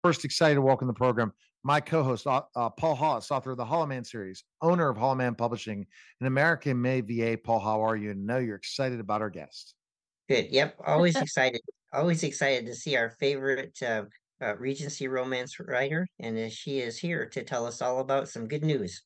first excited to welcome the program my co-host, Paul Hollis, author of the Hollow Man series, owner of Hollow Man Publishing, and American made VA. Paul, how are you? And know you're excited about our guest. Good. Yep. Always excited. Always excited to see our favorite Regency romance writer, and she is here to tell us all about some good news.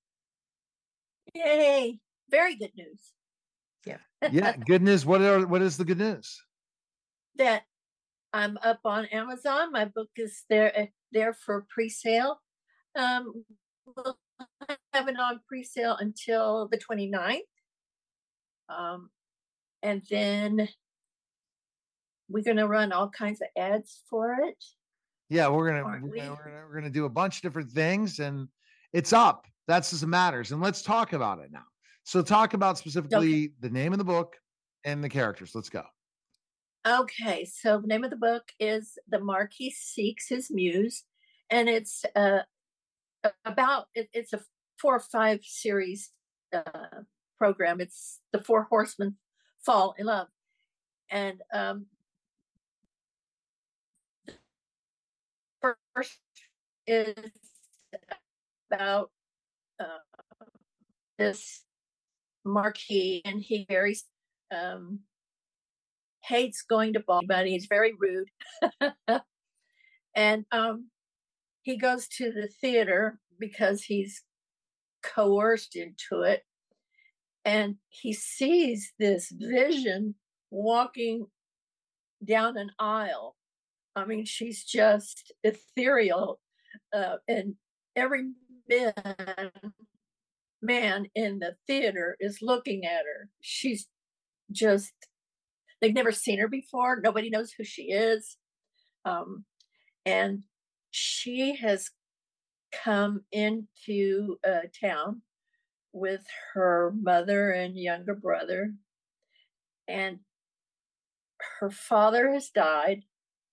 Yay! Very good news. Yeah. Yeah. Good news. What is the good news? That I'm up on Amazon. My book is there for pre-sale. We'll have it on pre-sale until the 29th. And then we're going to run all kinds of ads for it. Yeah, we're gonna do a bunch of different things, and it's up. That's just matters. And let's talk about it now. So talk about specifically the name of the book and the characters. Let's go. Okay, so the name of the book is The Marquis Seeks His Muse, and it's it's a 4 or 5 series program. It's the 4 horsemen fall in love, and first is about this Marquis, and he very hates going to ball, but he's very rude. And he goes to the theater because he's coerced into it. And he sees this vision walking down an aisle. I mean, she's just ethereal. And every man in the theater is looking at her. She's just, they've never seen her before. Nobody knows who she is. And she has come into town with her mother and younger brother. And her father has died.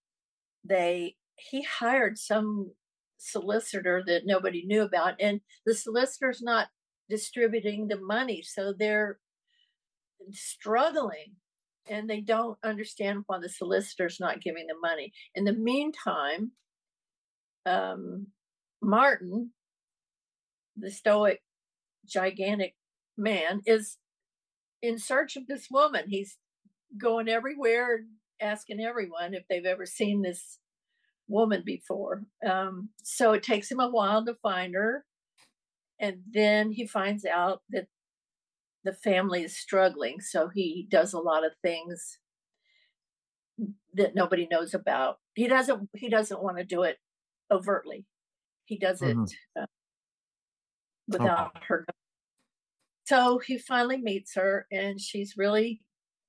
He hired some solicitor that nobody knew about, and the solicitor's not distributing the money, so they're struggling, and they don't understand why the solicitor's not giving the money. In the meantime, Martin, the stoic, gigantic man, is in search of this woman. He's going everywhere, asking everyone if they've ever seen this woman before. So it takes him a while to find her. And then he finds out that the family is struggling. So he does a lot of things that nobody knows about. He doesn't want to do it overtly. He does it without her. So he finally meets her, and she's really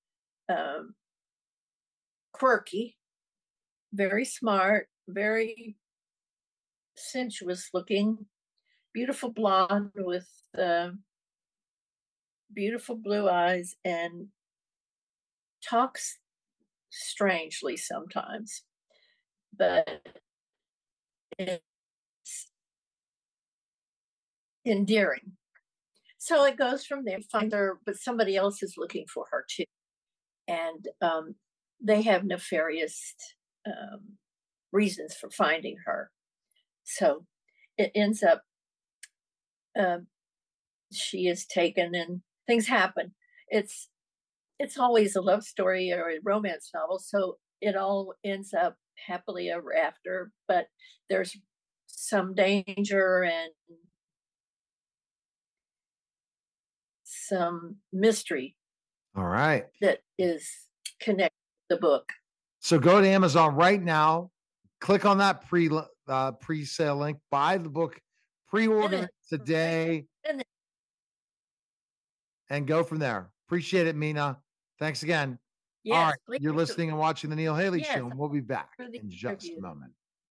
quirky, very smart, very sensuous looking, beautiful blonde with beautiful blue eyes, and talks strangely sometimes, but it's endearing. So it goes from there. Find her, but somebody else is looking for her too, and they have nefarious reasons for finding her. So it ends up she is taken, and things happen. It's always a love story or a romance novel, so it all ends up happily ever after. But there's some danger and some mystery. All right. That is connected to the book. So go to Amazon right now, click on that pre-sale link, buy the book, pre-order it today, and go from there. Appreciate it, Mina. Thanks again. Yes, all right. You're listening and watching the Neil Haley Show, and we'll be back in just a moment.